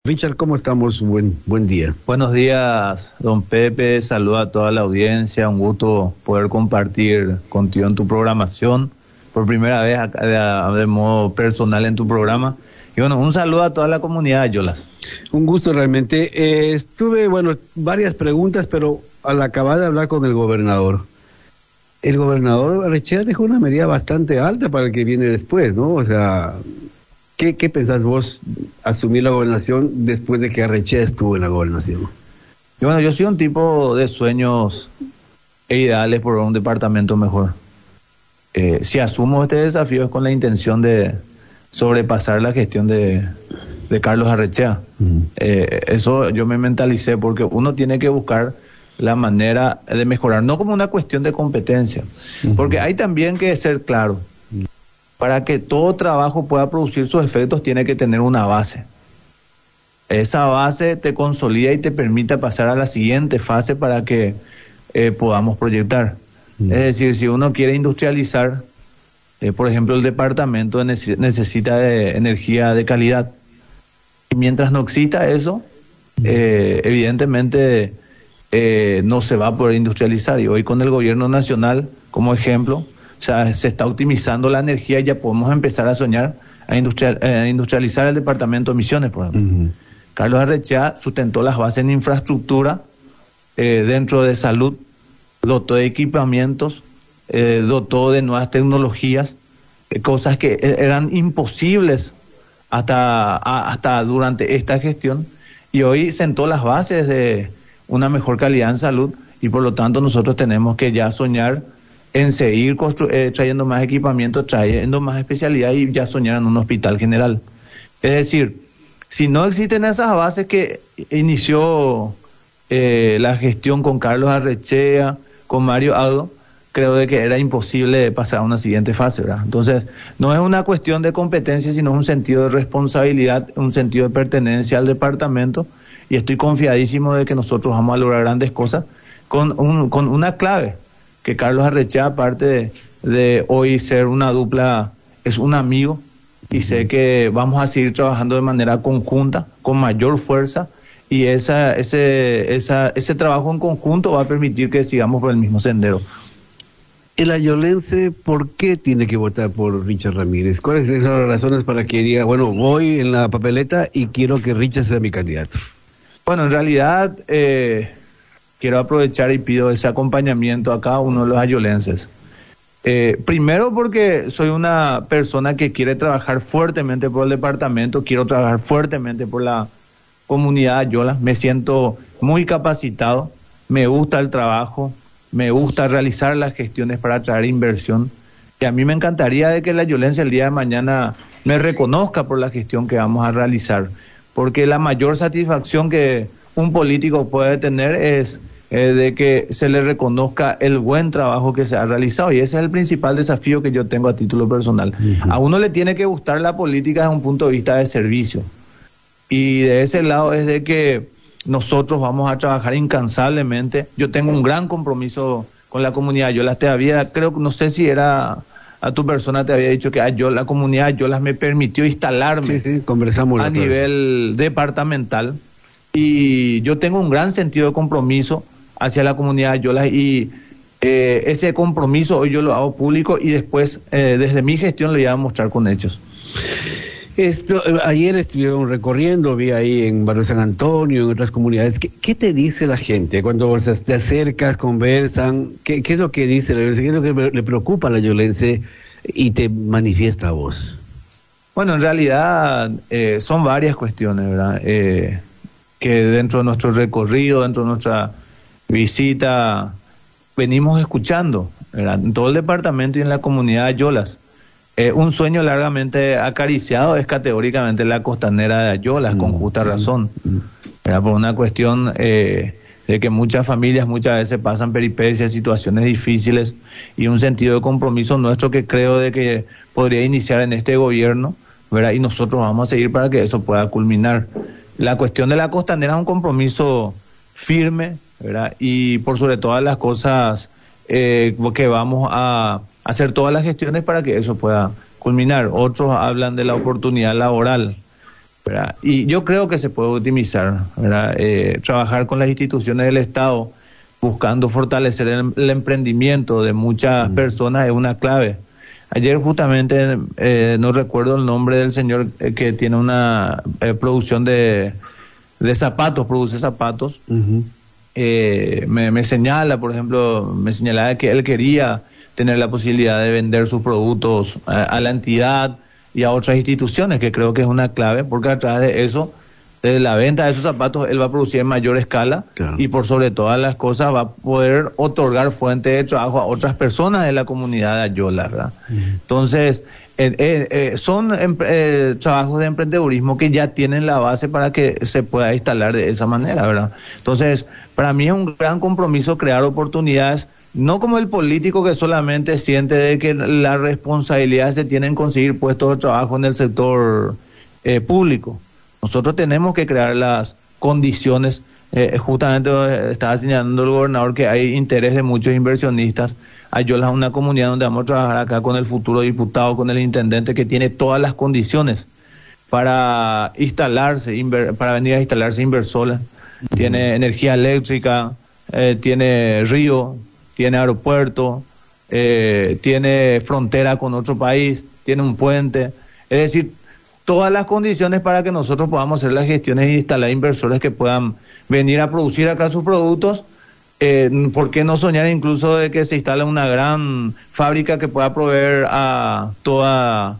Richard, ¿cómo estamos? Buen día. Buenos días, don Pepe. Saluda a toda la audiencia. Un gusto poder compartir contigo en tu programación. Por primera vez de modo personal en tu programa. Y bueno, un saludo a toda la comunidad de Ayolas. Un gusto realmente. Estuve, varias preguntas, pero al acabar de hablar con el gobernador Arrechea dejó una medida bastante alta para el que viene después, ¿no? O sea, ¿qué pensás vos asumir la gobernación después de que Arrechea estuvo en la gobernación? Y bueno, yo soy un tipo de sueños e ideales por un departamento mejor. Si asumo este desafío es con la intención de sobrepasar la gestión de Carlos Arrechea. Eso yo me mentalicé porque uno tiene que buscar la manera de mejorar, no como una cuestión de competencia, porque hay también que ser claro. Para que todo trabajo pueda producir sus efectos tiene que tener una base. Esa base te consolida y te permite pasar a la siguiente fase para que podamos proyectar. Es decir, si uno quiere industrializar, por ejemplo, el departamento necesita de energía de calidad. Y mientras no exista eso, evidentemente no se va a poder industrializar. Y hoy con el gobierno nacional, como ejemplo, o sea, se está optimizando la energía y ya podemos empezar a soñar a industrializar el departamento de Misiones, por ejemplo. Carlos Arrechea sustentó las bases en infraestructura, dentro de salud, dotó de equipamientos, dotó de nuevas tecnologías, cosas que eran imposibles hasta durante esta gestión, y hoy sentó las bases de una mejor calidad en salud, y por lo tanto nosotros tenemos que ya soñar en seguir trayendo más equipamiento, trayendo más especialidad y ya soñar en un hospital general. Es decir, si no existen esas bases que inició la gestión con Carlos Arrechea, con Mario Audo, creo de que era imposible pasar a una siguiente fase, ¿verdad? Entonces, no es una cuestión de competencia, sino un sentido de responsabilidad, un sentido de pertenencia al departamento, y estoy confiadísimo de que nosotros vamos a lograr grandes cosas con una clave, que Carlos Arrechea, aparte de hoy ser una dupla, es un amigo, y sé que vamos a seguir trabajando de manera conjunta, con mayor fuerza, y ese trabajo en conjunto va a permitir que sigamos por el mismo sendero. El ayolense, ¿por qué tiene que votar por Richard Ramírez? ¿Cuáles son las razones para que diga, voy en la papeleta y quiero que Richard sea mi candidato? Bueno, en realidad quiero aprovechar y pido ese acompañamiento a cada uno de los ayolenses. Primero porque soy una persona que quiere trabajar fuertemente por el departamento, quiero trabajar fuertemente por la comunidad Ayola, me siento muy capacitado, me gusta el trabajo, me gusta realizar las gestiones para atraer inversión, y a mí me encantaría de que la ayolense el día de mañana me reconozca por la gestión que vamos a realizar, porque la mayor satisfacción que un político puede tener es de que se le reconozca el buen trabajo que se ha realizado, y ese es el principal desafío que yo tengo a título personal. A uno le tiene que gustar la política desde un punto de vista de servicio, y de ese lado es de que nosotros vamos a trabajar incansablemente. Yo tengo un gran compromiso con la comunidad Ayolas. No sé si era a tu persona, te había dicho que la comunidad Ayolas me permitió instalarme conversamos a nivel departamental, y yo tengo un gran sentido de compromiso hacia la comunidad Ayolas, y ese compromiso hoy yo lo hago público, y después desde mi gestión lo voy a mostrar con hechos. Ayer estuvieron recorriendo, vi ahí en Barrio San Antonio, en otras comunidades. ¿Qué te dice la gente cuando te acercas, conversan? ¿Qué es lo que dice la ayolense? ¿Qué es lo que le preocupa a la ayolense y te manifiesta a vos? Bueno, en realidad son varias cuestiones, ¿verdad? Que dentro de nuestro recorrido, dentro de nuestra visita, venimos escuchando, ¿verdad? En todo el departamento y en la comunidad de Ayolas. Un sueño largamente acariciado es categóricamente la costanera de Ayolas, con justa razón, ¿verdad? Por una cuestión de que muchas familias muchas veces pasan peripecias, situaciones difíciles, y un sentido de compromiso nuestro que creo de que podría iniciar en este gobierno, ¿verdad? Y nosotros vamos a seguir para que eso pueda culminar. La cuestión de la costanera es un compromiso firme, ¿verdad? Y por sobre todas las cosas que vamos a hacer todas las gestiones para que eso pueda culminar. Otros hablan de la oportunidad laboral. ¿verdad? Y yo creo que se puede optimizar, ¿verdad? Trabajar con las instituciones del Estado, buscando fortalecer el emprendimiento de muchas personas es una clave. Ayer justamente, no recuerdo el nombre del señor que tiene una producción de zapatos, produce zapatos. Me señala, por ejemplo, me señalaba que él quería tener la posibilidad de vender sus productos a la entidad y a otras instituciones, que creo que es una clave, porque a través de eso, de la venta de esos zapatos, él va a producir en mayor escala, claro, y por sobre todas las cosas va a poder otorgar fuentes de trabajo a otras personas de la comunidad de Ayola, ¿verdad? Entonces, son trabajos de emprendedurismo que ya tienen la base para que se pueda instalar de esa manera, ¿verdad? Entonces, para mí es un gran compromiso crear oportunidades, no como el político que solamente siente de que la responsabilidad se tiene en conseguir puestos de trabajo en el sector público. Nosotros tenemos que crear las condiciones. Justamente estaba señalando el gobernador que hay interés de muchos inversionistas. Ayola es una comunidad donde vamos a trabajar acá con el futuro diputado, con el intendente, que tiene todas las condiciones para instalarse, para venir a instalarse inversores. Tiene energía eléctrica, tiene río, tiene aeropuerto, tiene frontera con otro país, tiene un puente. Es decir, todas las condiciones para que nosotros podamos hacer las gestiones e instalar inversores que puedan venir a producir acá sus productos. ¿Por qué no soñar incluso de que se instale una gran fábrica que pueda proveer a toda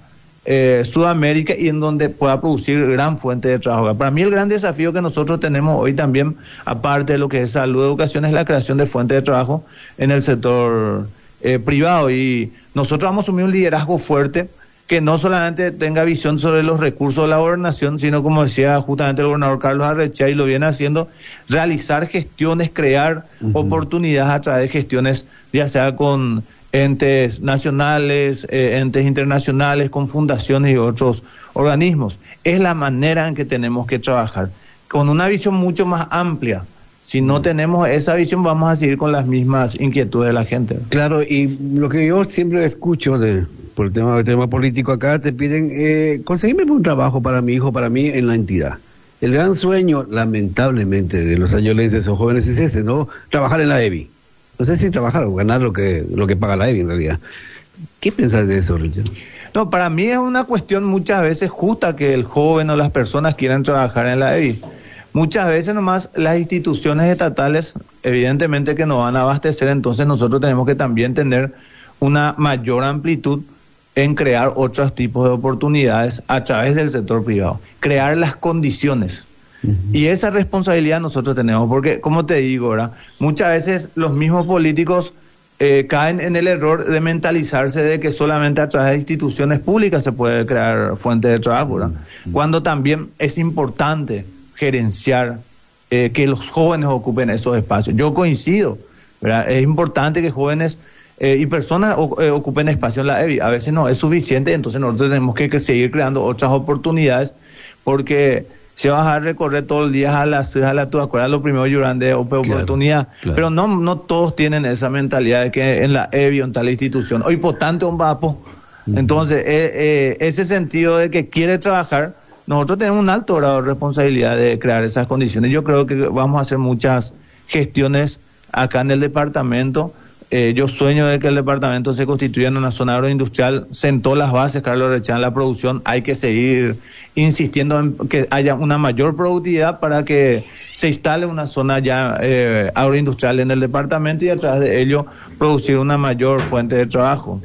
Sudamérica y en donde pueda producir gran fuente de trabajo? Para mí el gran desafío que nosotros tenemos hoy también, aparte de lo que es salud y educación, es la creación de fuentes de trabajo en el sector privado, y nosotros vamos a asumir un liderazgo fuerte que no solamente tenga visión sobre los recursos de la gobernación, sino, como decía justamente el gobernador Carlos Arrechea, y lo viene haciendo, realizar gestiones, crear oportunidades a través de gestiones, ya sea con entes nacionales, entes internacionales, con fundaciones y otros organismos. Es la manera en que tenemos que trabajar, con una visión mucho más amplia. Si no tenemos esa visión, vamos a seguir con las mismas inquietudes de la gente. Claro, y lo que yo siempre escucho por el tema político acá, te piden, conseguirme un trabajo para mi hijo, para mí, en la entidad. El gran sueño, lamentablemente, de los ayolenses o jóvenes es ese, ¿no? Trabajar en la EBI. No sé si trabajar o ganar lo que paga la EBI en realidad. ¿Qué piensas de eso, Richard? No, para mí es una cuestión muchas veces justa que el joven o las personas quieran trabajar en la EBI. Muchas veces nomás las instituciones estatales evidentemente que nos van a abastecer, entonces nosotros tenemos que también tener una mayor amplitud en crear otros tipos de oportunidades a través del sector privado, crear las condiciones. Y esa responsabilidad nosotros tenemos, porque como te digo, ¿verdad? Muchas veces los mismos políticos caen en el error de mentalizarse de que solamente a través de instituciones públicas se puede crear fuentes de trabajo, ¿verdad? Cuando también es importante gerenciar, que los jóvenes ocupen esos espacios. Yo coincido, ¿verdad? Es importante que jóvenes y personas ocupen espacio en la EBI. A veces no es suficiente, entonces nosotros tenemos que seguir creando otras oportunidades, porque si vas a recorrer todos los días a la ¿tú acuerdas lo primero lloran de oportunidad? Claro. Pero no todos tienen esa mentalidad de que en la EBI o en tal institución, hoy potente un vapo. Entonces, ese sentido de que quiere trabajar, nosotros tenemos un alto grado de responsabilidad de crear esas condiciones. Yo creo que vamos a hacer muchas gestiones acá en el departamento. Yo sueño de que el departamento se constituya en una zona agroindustrial. Sentó las bases Carlos Arrechea en la producción. Hay que seguir insistiendo en que haya una mayor productividad para que se instale una zona ya agroindustrial en el departamento y a través de ello producir una mayor fuente de trabajo.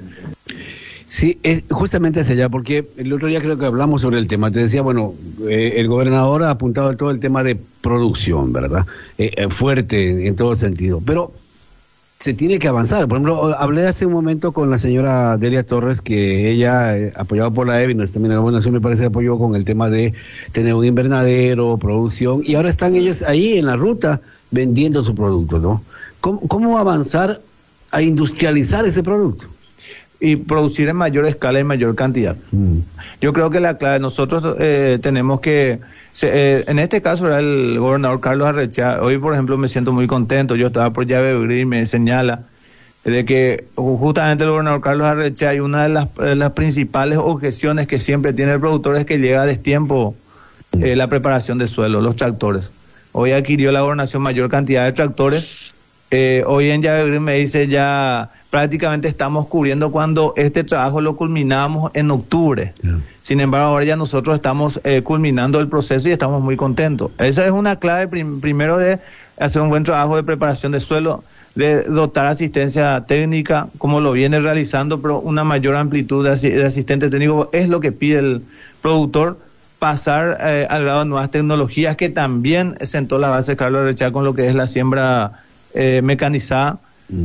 Sí, es justamente hacia allá, porque el otro día creo que hablamos sobre el tema. Te decía, bueno, el gobernador ha apuntado a todo el tema de producción, ¿verdad? Fuerte en todo sentido, pero se tiene que avanzar. Por ejemplo, hablé hace un momento con la señora Delia Torres, que ella, apoyada por la EBI, también la gobernación me parece apoyó con el tema de tener un invernadero, producción, y ahora están ellos ahí en la ruta vendiendo su producto, ¿no? ¿Cómo avanzar a industrializar ese producto? Y producir en mayor escala y mayor cantidad. Yo creo que la clave, nosotros tenemos que, en este caso era el gobernador Carlos Arrechea. Hoy, por ejemplo, me siento muy contento. Yo estaba por Llave y me señala de que justamente el gobernador Carlos Arrechea, y una de las principales objeciones que siempre tiene el productor es que llega a destiempo la preparación de suelo, los tractores. Hoy adquirió la gobernación mayor cantidad de tractores. Hoy en Llave me dice ya prácticamente estamos cubriendo cuando este trabajo lo culminamos en octubre. Sin embargo, ahora ya nosotros estamos culminando el proceso y estamos muy contentos. Esa es una clave primero de hacer un buen trabajo de preparación de suelo, de dotar asistencia técnica, como lo viene realizando, pero una mayor amplitud de asistente técnico es lo que pide el productor, pasar al grado de nuevas tecnologías, que también sentó la base Carlos Rechá con lo que es la siembra mecanizada,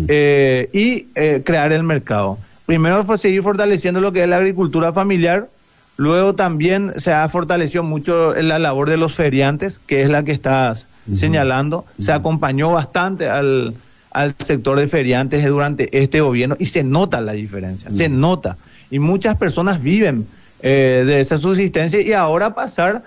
y crear el mercado. Primero fue seguir fortaleciendo lo que es la agricultura familiar, luego también se ha fortalecido mucho la labor de los feriantes, que es la que estás señalando. Se acompañó bastante al sector de feriantes durante este gobierno y se nota la diferencia, se nota. Y muchas personas viven de esa subsistencia, y ahora pasar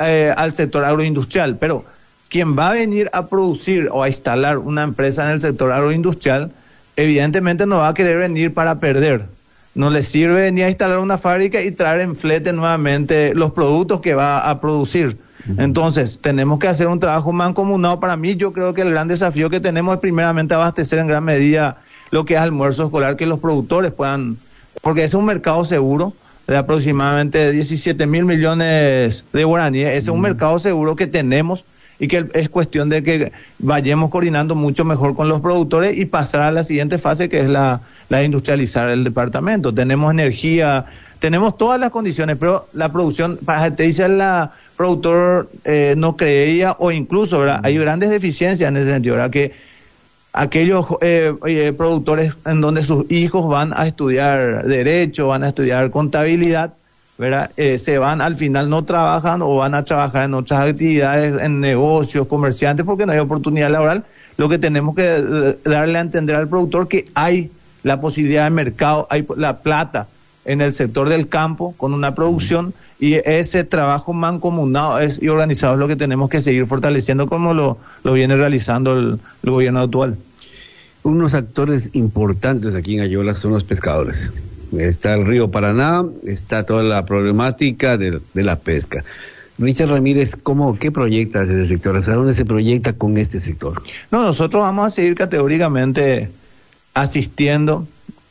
al sector agroindustrial. Pero quien va a venir a producir o a instalar una empresa en el sector agroindustrial, evidentemente no va a querer venir para perder. No le sirve ni a instalar una fábrica y traer en flete nuevamente los productos que va a producir. Entonces, tenemos que hacer un trabajo mancomunado. Para mí, yo creo que el gran desafío que tenemos es primeramente abastecer en gran medida lo que es almuerzo escolar, que los productores puedan, porque es un mercado seguro de aproximadamente 17.000 millones de guaraníes. Es un mercado seguro que tenemos, y que es cuestión de que vayamos coordinando mucho mejor con los productores y pasar a la siguiente fase, que es la de industrializar el departamento. Tenemos energía, tenemos todas las condiciones, pero la producción, para te dice el productor no creía, o incluso, ¿verdad?, hay grandes deficiencias en ese sentido, ¿verdad?, que aquellos productores en donde sus hijos van a estudiar derecho, van a estudiar contabilidad, ¿verdad?, se van, al final no trabajan o van a trabajar en otras actividades, en negocios, comerciantes, porque no hay oportunidad laboral. Lo que tenemos que darle a entender al productor que hay la posibilidad de mercado, hay la plata en el sector del campo con una producción, y ese trabajo mancomunado y organizado es lo que tenemos que seguir fortaleciendo, como lo viene realizando el gobierno actual. Unos actores importantes aquí en Ayola son los pescadores. Está el río Paraná, está toda la problemática de la pesca. Richard Ramírez, ¿qué proyecta ese sector? ¿Hasta dónde se proyecta con este sector? No, nosotros vamos a seguir categóricamente asistiendo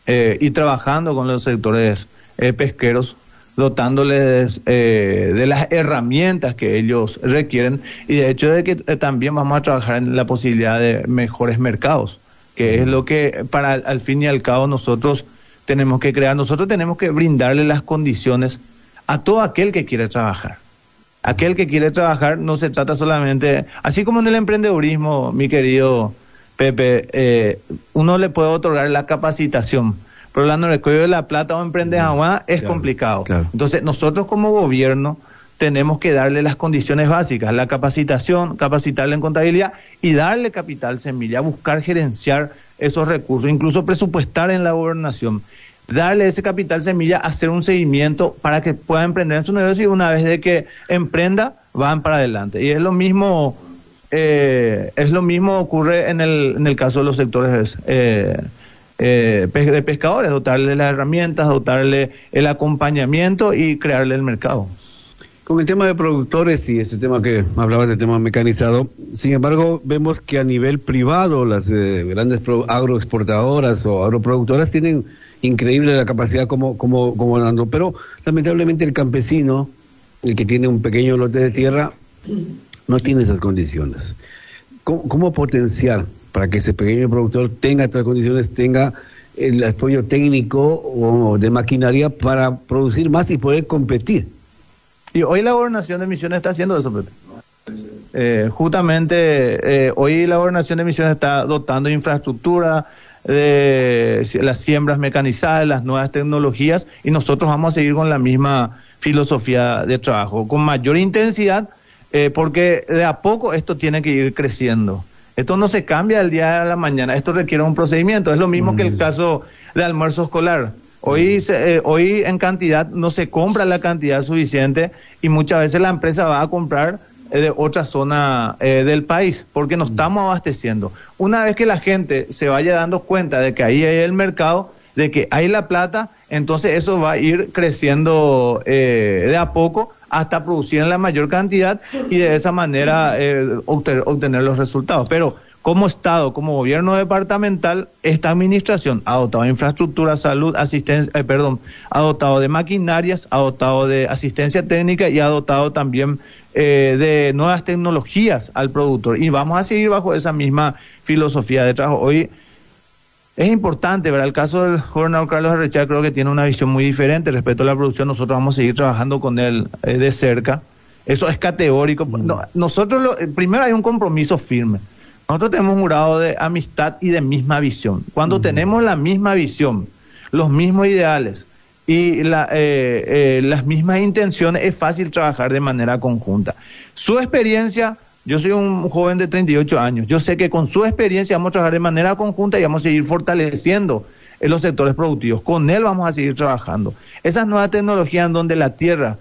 y trabajando con los sectores pesqueros, dotándoles de las herramientas que ellos requieren, y de hecho de que también vamos a trabajar en la posibilidad de mejores mercados, que es lo que al fin y al cabo nosotros tenemos que crear. Nosotros tenemos que brindarle las condiciones a todo aquel que quiere trabajar. Aquel que quiere trabajar, no se trata solamente, así como en el emprendedurismo, mi querido Pepe, uno le puede otorgar la capacitación, pero la recogido de la plata o emprender agua es complicado. Claro. Entonces, nosotros como gobierno tenemos que darle las condiciones básicas, la capacitación, capacitarle en contabilidad y darle capital semilla, buscar gerenciar esos recursos, incluso presupuestar en la gobernación, darle ese capital semilla, hacer un seguimiento para que pueda emprender en su negocio, y una vez de que emprenda, van para adelante. Y es lo mismo ocurre en el caso de los sectores de pescadores, dotarle las herramientas, dotarle el acompañamiento y crearle el mercado. Con el tema de productores y este tema que hablabas del tema mecanizado, sin embargo, vemos que a nivel privado las grandes agroexportadoras o agroproductoras tienen increíble la capacidad como dando, pero lamentablemente el campesino, el que tiene un pequeño lote de tierra, no tiene esas condiciones. ¿Cómo potenciar para que ese pequeño productor tenga estas condiciones, tenga el apoyo técnico o de maquinaria para producir más y poder competir? Y hoy la Gobernación de Misiones está haciendo eso, Pepe. Justamente hoy la Gobernación de Misiones está dotando de infraestructura, de las siembras mecanizadas, las nuevas tecnologías, y nosotros vamos a seguir con la misma filosofía de trabajo, con mayor intensidad, porque de a poco esto tiene que ir creciendo. Esto no se cambia del día a la mañana, esto requiere un procedimiento. Es lo mismo que el caso del almuerzo escolar. Hoy en cantidad no se compra la cantidad suficiente, y muchas veces la empresa va a comprar de otra zona del país, porque no estamos abasteciendo. Una vez que la gente se vaya dando cuenta de que ahí hay el mercado, de que hay la plata, entonces eso va a ir creciendo de a poco, hasta producir en la mayor cantidad y de esa manera obtener los resultados. Pero como Estado, como gobierno departamental, esta administración ha dotado de infraestructura, salud, ha dotado de maquinarias, ha dotado de asistencia técnica y ha dotado también de nuevas tecnologías al productor. Y vamos a seguir bajo esa misma filosofía de trabajo. Hoy es importante, ¿verdad? El caso del gobernador Carlos Arrechea creo que tiene una visión muy diferente respecto a la producción. Nosotros vamos a seguir trabajando con él de cerca. Eso es categórico. Nosotros, primero hay un compromiso firme. Nosotros tenemos un grado de amistad y de misma visión. Cuando tenemos la misma visión, los mismos ideales y las mismas intenciones, es fácil trabajar de manera conjunta. Su experiencia, yo soy un joven de 38 años, yo sé que con su experiencia vamos a trabajar de manera conjunta y vamos a seguir fortaleciendo los sectores productivos. Con él vamos a seguir trabajando. Esas nuevas tecnologías en donde la tierra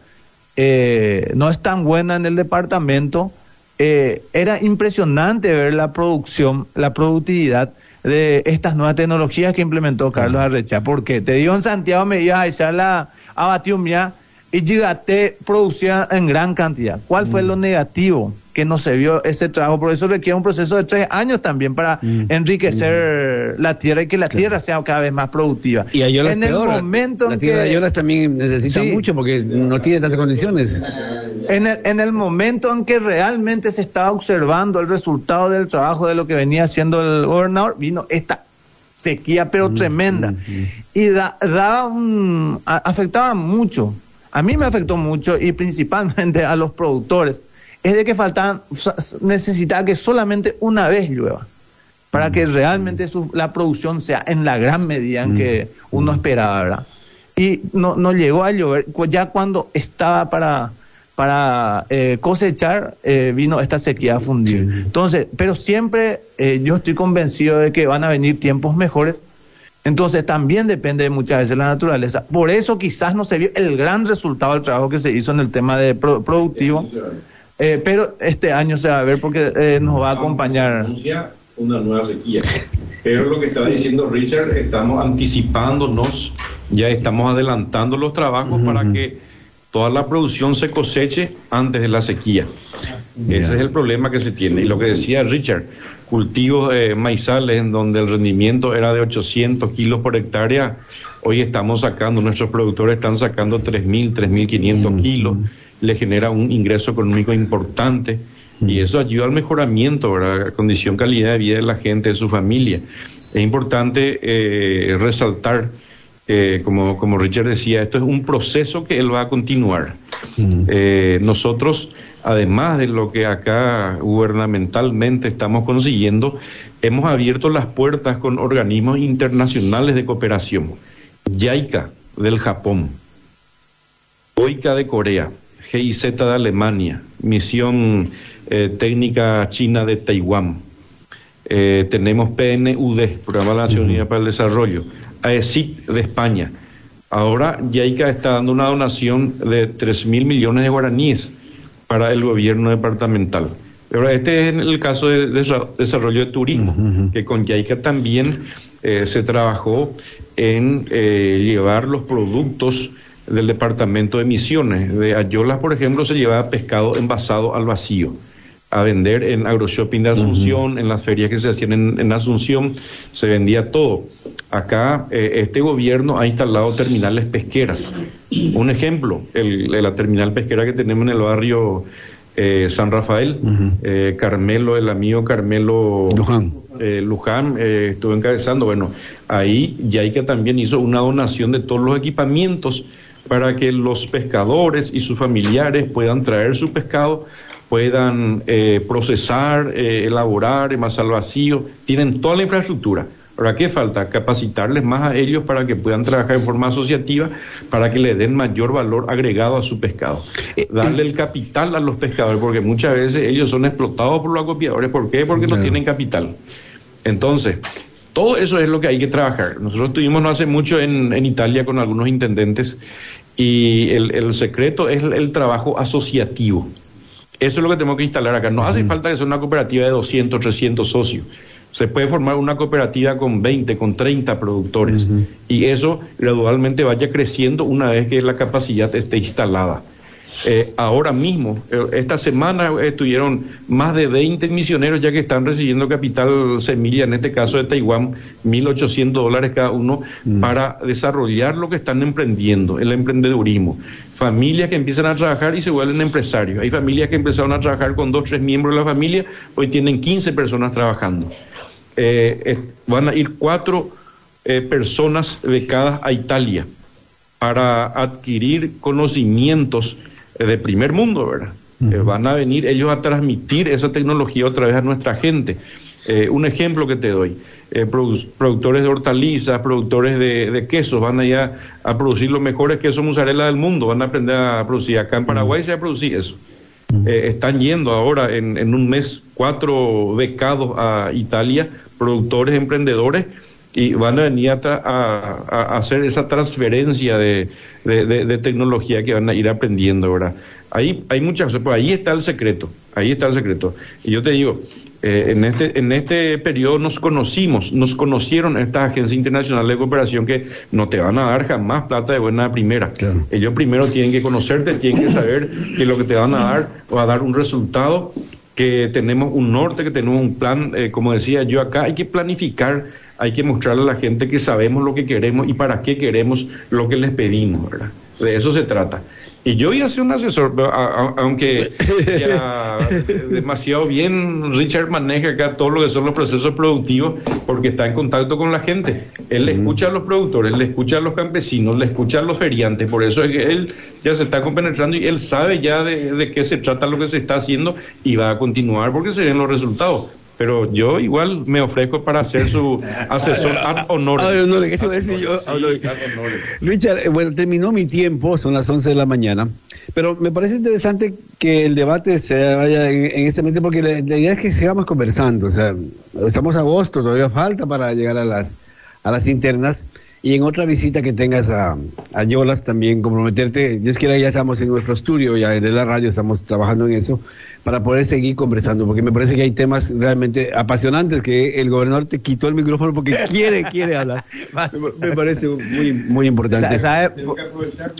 no es tan buena en el departamento, era impresionante ver la producción, la productividad de estas nuevas tecnologías que implementó Carlos Arrechea. Porque te digo, en Santiago me iba a echar la abatiumia y llegaste producía en gran cantidad. ¿Cuál fue lo negativo? Que no se vio ese trabajo. Por eso requiere un proceso de 3 años también para enriquecer la tierra y que la tierra sea cada vez más productiva. Y Ayala en es peor. El momento la en tierra que de Ayala también necesita mucho porque no tiene tantas condiciones. En el momento en que realmente se estaba observando el resultado del trabajo de lo que venía haciendo el gobernador, vino esta sequía pero tremenda y afectaba mucho. A mí me afectó mucho y principalmente a los productores. Es de que necesitaba que solamente una vez llueva para que realmente la producción sea en la gran medida en que uno esperaba, ¿verdad? Y no llegó a llover. Ya cuando estaba para cosechar, vino esta sequía a fundir. Entonces, pero siempre yo estoy convencido de que van a venir tiempos mejores. Entonces también depende muchas veces de la naturaleza. Por eso quizás no se vio el gran resultado del trabajo que se hizo en el tema de productivo. Pero este año se va a ver porque nos va a acompañar. Anuncia una nueva sequía. Pero lo que estaba diciendo Richard, estamos anticipándonos, ya estamos adelantando los trabajos para que toda la producción se coseche antes de la sequía. Ese es el problema que se tiene. Y lo que decía Richard, cultivos maizales en donde el rendimiento era de 800 kilos por hectárea, hoy nuestros productores están sacando 3.000, 3.500 kilos. Le genera un ingreso económico importante y eso ayuda al mejoramiento, ¿verdad? La condición, calidad de vida de la gente, de su familia. Es importante resaltar, como Richard decía, esto es un proceso que él va a continuar. Nosotros, además de lo que acá gubernamentalmente estamos consiguiendo, hemos abierto las puertas con organismos internacionales de cooperación. JICA del Japón, OICA de Corea, GIZ de Alemania, Misión Técnica China de Taiwán, tenemos PNUD, Programa de la Naciones Unidas para el Desarrollo, AECIT de España. Ahora JICA está dando una donación de 3.000 millones de guaraníes para el gobierno departamental. Pero este es el caso de desarrollo de turismo, que con JICA también se trabajó en llevar los productos del departamento de Misiones. De Ayolas, por ejemplo, se llevaba pescado envasado al vacío a vender en AgroShopping de Asunción, en las ferias que se hacían en Asunción, se vendía todo. Acá este gobierno ha instalado terminales pesqueras. Un ejemplo, la terminal pesquera que tenemos en el barrio San Rafael, Carmelo, el amigo Carmelo Luján estuvo encabezando. Bueno, ahí JICA también hizo una donación de todos los equipamientos para que los pescadores y sus familiares puedan traer su pescado, puedan procesar, elaborar, envasar al vacío. Tienen toda la infraestructura. Ahora, ¿qué falta? Capacitarles más a ellos para que puedan trabajar en forma asociativa, para que le den mayor valor agregado a su pescado. Darle el capital a los pescadores, porque muchas veces ellos son explotados por los acopiadores. ¿Por qué? Porque no tienen capital. Entonces, todo eso es lo que hay que trabajar. Nosotros estuvimos no hace mucho en Italia con algunos intendentes y el secreto es el trabajo asociativo. Eso es lo que tenemos que instalar acá. No hace falta que sea una cooperativa de 200, 300 socios. Se puede formar una cooperativa con 20, con 30 productores. Y eso gradualmente vaya creciendo una vez que la capacidad esté instalada. Ahora mismo, esta semana estuvieron más de 20 misioneros ya que están recibiendo capital semilla, en este caso de Taiwán, $1.800 cada uno, para desarrollar lo que están emprendiendo, el emprendedurismo. Familias que empiezan a trabajar y se vuelven empresarios. Hay familias que empezaron a trabajar con 2 o 3 miembros de la familia, hoy tienen 15 personas trabajando. Van a ir 4 personas becadas a Italia para adquirir conocimientos de primer mundo, ¿verdad? Van a venir ellos a transmitir esa tecnología otra vez a nuestra gente. Un ejemplo que te doy, productores de hortalizas, productores de quesos, van allá a producir los mejores quesos mozzarella del mundo, van a aprender a producir. Acá en Paraguay se va a producir eso. Están yendo ahora en un mes 4 becados a Italia, productores, emprendedores, y van a venir a hacer esa transferencia de tecnología que van a ir aprendiendo, ¿verdad? Ahí hay muchas cosas, pues ahí está el secreto, Y yo te digo, en este periodo nos conocieron estas agencias internacionales de cooperación que no te van a dar jamás plata de buena primera. Claro. Ellos primero tienen que conocerte, tienen que saber que lo que te van a dar va a dar un resultado, que tenemos un norte, que tenemos un plan, como decía yo acá, hay que planificar, hay que mostrarle a la gente que sabemos lo que queremos y para qué queremos lo que les pedimos, ¿verdad? De eso se trata. Y yo voy a ser un asesor, aunque ya demasiado bien Richard maneja acá todo lo que son los procesos productivos, porque está en contacto con la gente. Él le escucha a los productores, le escucha a los campesinos, le escucha a los feriantes, por eso es que él ya se está compenetrando y él sabe ya de qué se trata lo que se está haciendo y va a continuar porque se ven los resultados. Pero yo igual me ofrezco para ser su asesor ad honorem. ¿Qué se va a decir yo? Richard, bueno, terminó mi tiempo, son las 11 de la mañana, pero me parece interesante que el debate se vaya en este momento, porque la idea es que sigamos conversando. O sea, estamos a agosto, todavía falta para llegar a las internas, y en otra visita que tengas a Yolas también comprometerte. Yo es que ya estamos en nuestro estudio, ya de la radio estamos trabajando en eso, para poder seguir conversando, porque me parece que hay temas realmente apasionantes que el gobernador te quitó el micrófono porque quiere hablar. Me parece muy importante. Tengo que aprovechar.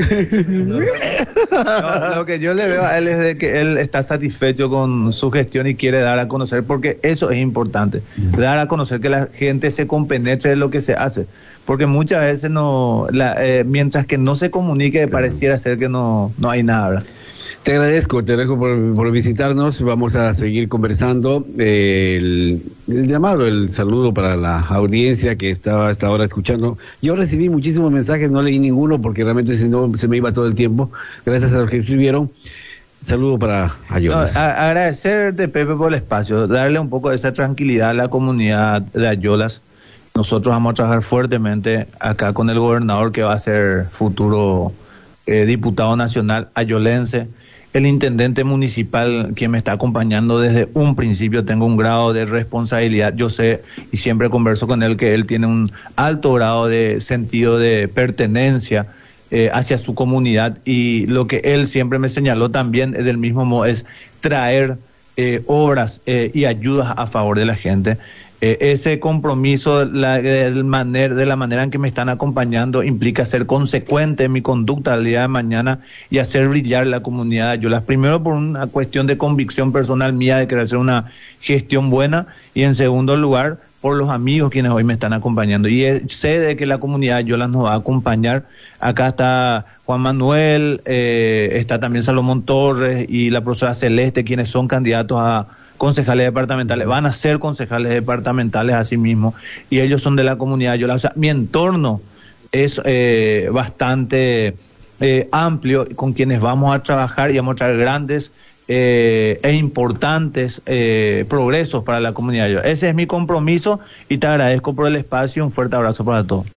Lo que yo le veo a él es de que él está satisfecho con su gestión y quiere dar a conocer, porque eso es importante, dar a conocer que la gente se compenetre de lo que se hace, porque muchas veces mientras que no se comunique, pareciera ser que no hay nada, ¿verdad? Te agradezco por visitarnos. Vamos a seguir conversando. El llamado, el saludo para la audiencia que estaba hasta ahora escuchando. Yo recibí muchísimos mensajes, no leí ninguno porque realmente si no se me iba todo el tiempo. Gracias a los que escribieron. Saludo para Ayolas. Agradecerte, Pepe, por el espacio, darle un poco de esa tranquilidad a la comunidad de Ayolas. Nosotros vamos a trabajar fuertemente acá con el gobernador, que va a ser futuro diputado nacional ayolense, el intendente municipal, quien me está acompañando desde un principio. Tengo un grado de responsabilidad, yo sé, y siempre converso con él, que él tiene un alto grado de sentido de pertenencia hacia su comunidad, y lo que él siempre me señaló también del mismo modo es traer obras y ayudas a favor de la gente. Ese compromiso de la manera en que me están acompañando implica ser consecuente en mi conducta al día de mañana y hacer brillar la comunidad de Ayolas. Primero, por una cuestión de convicción personal mía de querer hacer una gestión buena, y en segundo lugar, por los amigos quienes hoy me están acompañando. Y sé de que la comunidad de Ayolas nos va a acompañar. Acá está Juan Manuel, está también Salomón Torres y la profesora Celeste, quienes son candidatos a concejales departamentales, van a ser concejales departamentales así mismo, y ellos son de la comunidad de Ayolas. O sea, mi entorno es bastante amplio, con quienes vamos a trabajar y vamos a traer grandes e importantes progresos para la comunidad de Ayolas. Ese es mi compromiso y te agradezco por el espacio. Un fuerte abrazo para todos.